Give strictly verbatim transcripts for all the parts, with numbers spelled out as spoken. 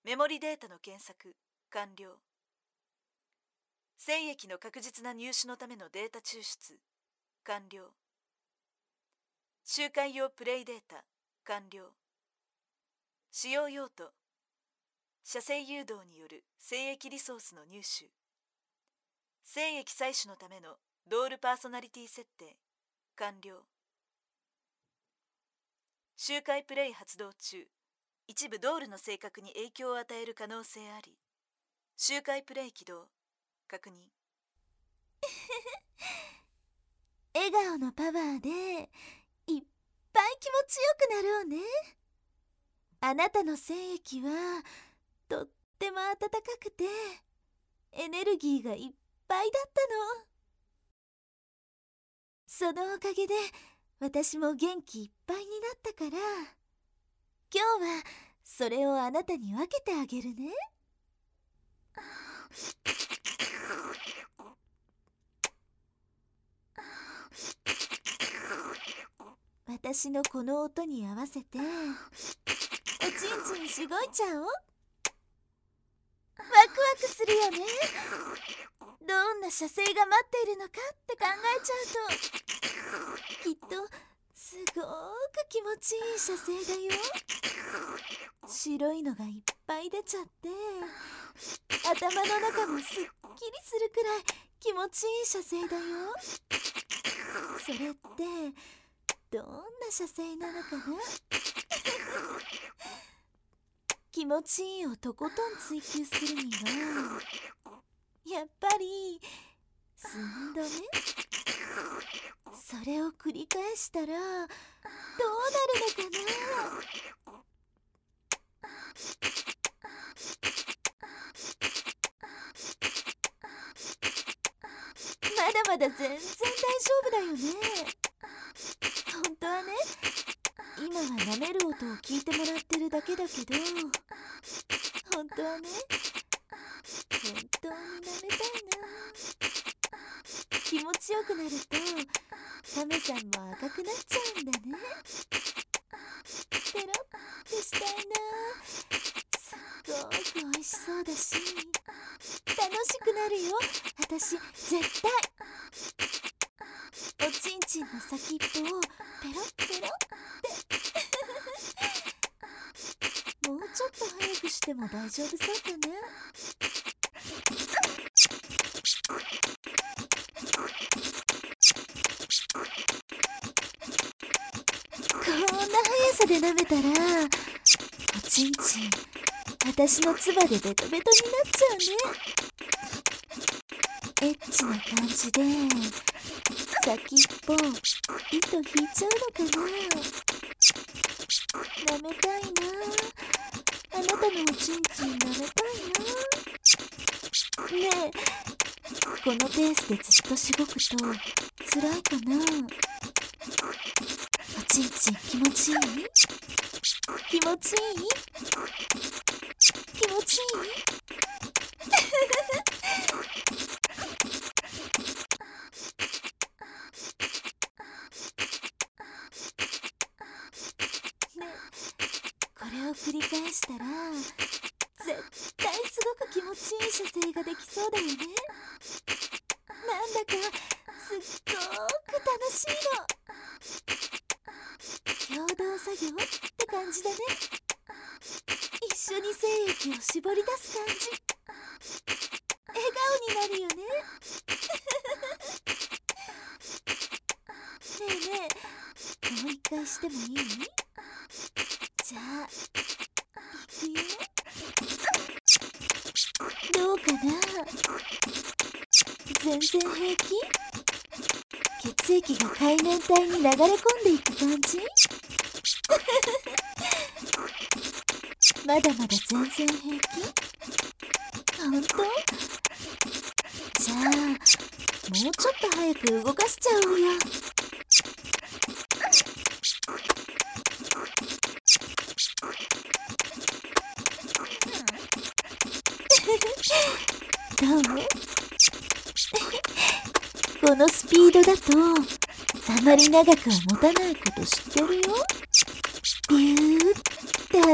メモリデータの検索完了。精液の確実な入手のためのデータ抽出完了。周回用プレイデータ完了。使用用途射精誘導による精液リソースの入手。精液採取のためのドールパーソナリティ設定完了。周回プレイ発動中。一部ドールの性格に影響を与える可能性あり。周回プレイ起動確認。 笑顔のパワーでいっぱい気持ちよくなろうね。あなたの精液はとっても温かくてエネルギーがいっぱいだったの。そのおかげで私も元気いっぱいになったから、今日はそれをあなたに分けてあげるね。私のこの音に合わせておちんちんしごいちゃおう。ワクワクするよね。どんな射精が待っているのかって考えちゃうと、きっとすごく気持ちいい射精だよ。白いのがいっぱい出ちゃって頭の中もすっきりするくらい気持ちいい射精だよ。それってどんな射精なのかな。気持ちいいをとことん追求するにはやっぱり寸止め、それを繰り返したらどうなるのかな。まだまだ全然大丈夫だよね。本当はね、今は舐める音を聞いてもらってるだけだけど、本当はね、本当に舐めたいな。気持ちよくなるとカメさんも赤くなっちゃうんだね。ペロってしたいな。すっごく美味しそうだし楽しくなるよ。私絶対。おちんちんの先っぽをペロッペロってもうちょっと早くしても大丈夫そうかな。こんな速さで舐めたらおちんちん私の唾でベトベトになっちゃうね。エッチな感じで先っぽ糸引いちゃうのかな。舐めたいな。あなたのおちんちん舐めたいな。ねえ、このペースでずっとしごくと辛いかな。おちんちん気持ちいい？気持ちいい？気持ちいい？ね、これを繰り返したら絶対すごく気持ちいい射精ができそうだよね。なんだかすっごく楽しいの。共同作業って感じだね。一緒に精液を絞り出す感じ。笑顔になるよね。ねえねえ、もう一回してもいい？じゃあいくよ。どうかな？全然平気？血液が海綿体に流れ込んでいく感じ？まだまだ全然平気？ほんと？じゃあもうちょっと早く動かしちゃおうよ。どう？このスピードだとあまり長くは持たないこと知ってるよ。ビューって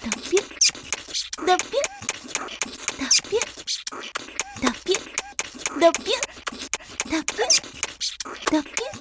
ドピュドピュドピュドピュドピュドピュドピュ